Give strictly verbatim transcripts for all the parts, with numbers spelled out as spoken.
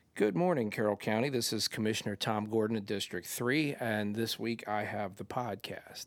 Good morning, Carroll County. This is Commissioner Tom Gordon of District three, and this week I have the podcast.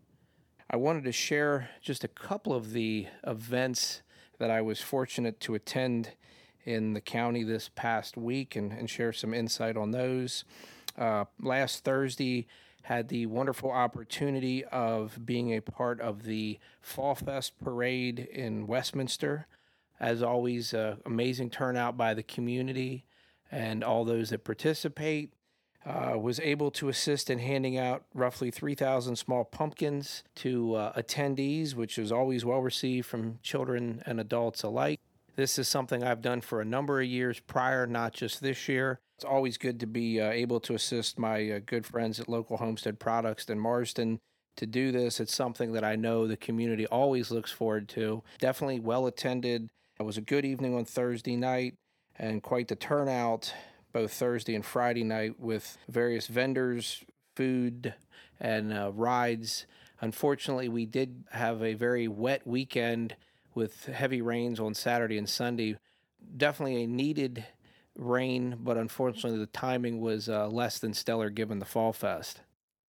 I wanted to share just a couple of the events that I was fortunate to attend in the county this past week and, and share some insight on those. Uh, last Thursday, had the wonderful opportunity of being a part of the Fall Fest parade in Westminster. As always, uh, amazing turnout by the community and all those that participate. Uh, was able to assist in handing out roughly three thousand small pumpkins to uh, attendees, which was always well received from children and adults alike. This is something I've done for a number of years prior, not just this year. It's always good to be uh, able to assist my uh, good friends at Local Homestead Products in Marston to do this. It's something that I know the community always looks forward to. Definitely well attended. It was a good evening on Thursday night and quite the turnout both Thursday and Friday night with various vendors, food, and uh, rides. Unfortunately, we did have a very wet weekend with heavy rains on Saturday and Sunday. Definitely a needed rain, but unfortunately the timing was uh, less than stellar given the Fall Fest.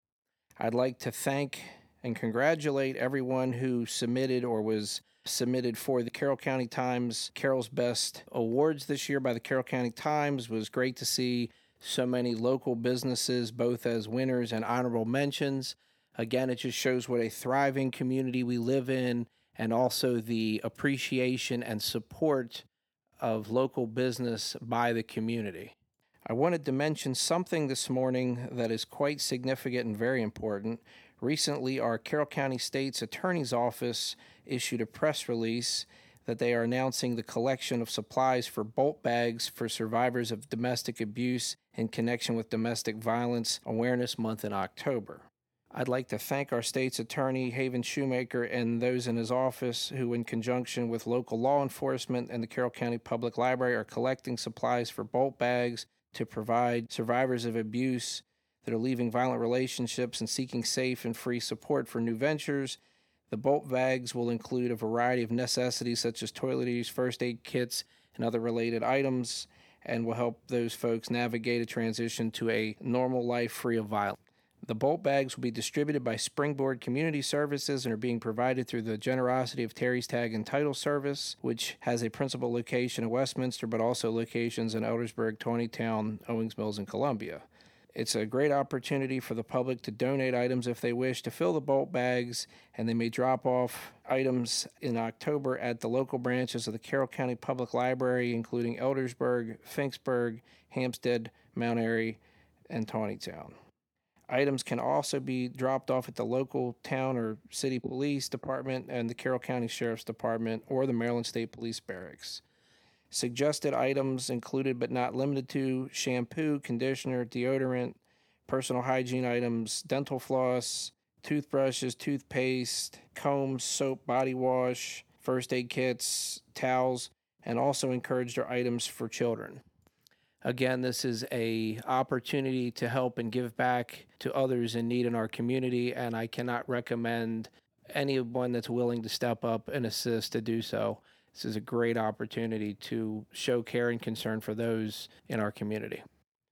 I'd like to thank and congratulate everyone who submitted or was submitted for the Carroll County Times Carroll's Best Awards this year by the Carroll County Times. It was great to see so many local businesses, both as winners and honorable mentions. Again, it just shows what a thriving community we live in and also the appreciation and support of local business by the community. I wanted to mention something this morning that is quite significant and very important. Recently, our Carroll County State's Attorney's Office issued a press release that they are announcing the collection of supplies for bolt bags for survivors of domestic abuse in connection with Domestic Violence Awareness Month in October. I'd like to thank our state's attorney, Haven Shoemaker, and those in his office who, in conjunction with local law enforcement and the Carroll County Public Library, are collecting supplies for bolt bags to provide survivors of abuse that are leaving violent relationships and seeking safe and free support for new ventures. The bolt bags will include a variety of necessities such as toiletries, first aid kits, and other related items, and will help those folks navigate a transition to a normal life free of violence. The bolt bags will be distributed by Springboard Community Services and are being provided through the generosity of Terry's Tag and Title Service, which has a principal location in Westminster, but also locations in Eldersburg, Tawnytown, Owings Mills, and Columbia. It's a great opportunity for the public to donate items if they wish to fill the bolt bags, and they may drop off items in October at the local branches of the Carroll County Public Library, including Eldersburg, Finksburg, Hampstead, Mount Airy, and Tawnytown. Items can also be dropped off at the local town or city police department and the Carroll County Sheriff's Department or the Maryland State Police Barracks. Suggested items included but not limited to shampoo, conditioner, deodorant, personal hygiene items, dental floss, toothbrushes, toothpaste, combs, soap, body wash, first aid kits, towels, and also encouraged are items for children. Again, this is a opportunity to help and give back to others in need in our community, and I cannot recommend anyone that's willing to step up and assist to do so. This is a great opportunity to show care and concern for those in our community.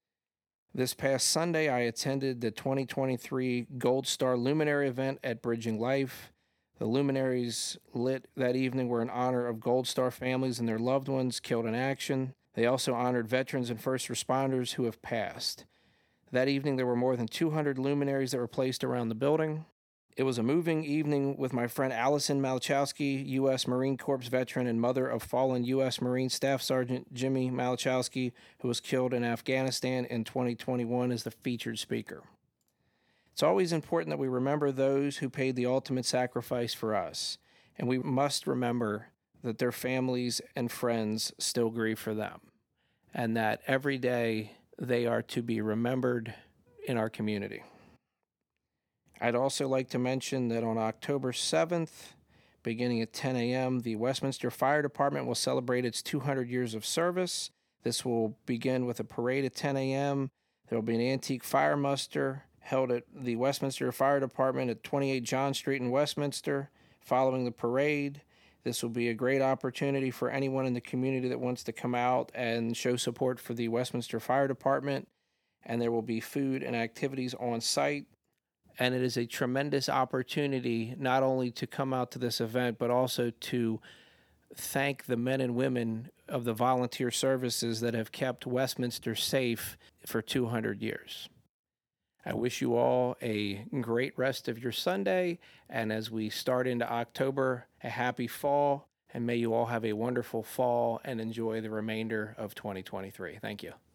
This past Sunday, I attended the twenty twenty-three Gold Star Luminary event at Bridging Life. The luminaries lit that evening were in honor of Gold Star families and their loved ones killed in action. They also honored veterans and first responders who have passed. That evening, there were more than two hundred luminaries that were placed around the building. It was a moving evening with my friend Allison Malachowski, U S Marine Corps veteran and mother of fallen U S Marine Staff Sergeant Jimmy Malachowski, who was killed in Afghanistan in twenty twenty-one, as the featured speaker. It's always important that we remember those who paid the ultimate sacrifice for us, and we must remember that their families and friends still grieve for them, and that every day they are to be remembered in our community. I'd also like to mention that on October seventh, beginning at ten a.m., the Westminster Fire Department will celebrate its two hundred years of service. This will begin with a parade at ten a.m. There will be an antique fire muster held at the Westminster Fire Department at twenty-eight John Street in Westminster. Following the parade, This will be a great opportunity for anyone in the community that wants to come out and show support for the Westminster Fire Department. And there will be food and activities on site. And it is a tremendous opportunity not only to come out to this event, but also to thank the men and women of the volunteer services that have kept Westminster safe for two hundred years. I wish you all a great rest of your Sunday, and as we start into October, a happy fall, and may you all have a wonderful fall and enjoy the remainder of twenty twenty-three. Thank you.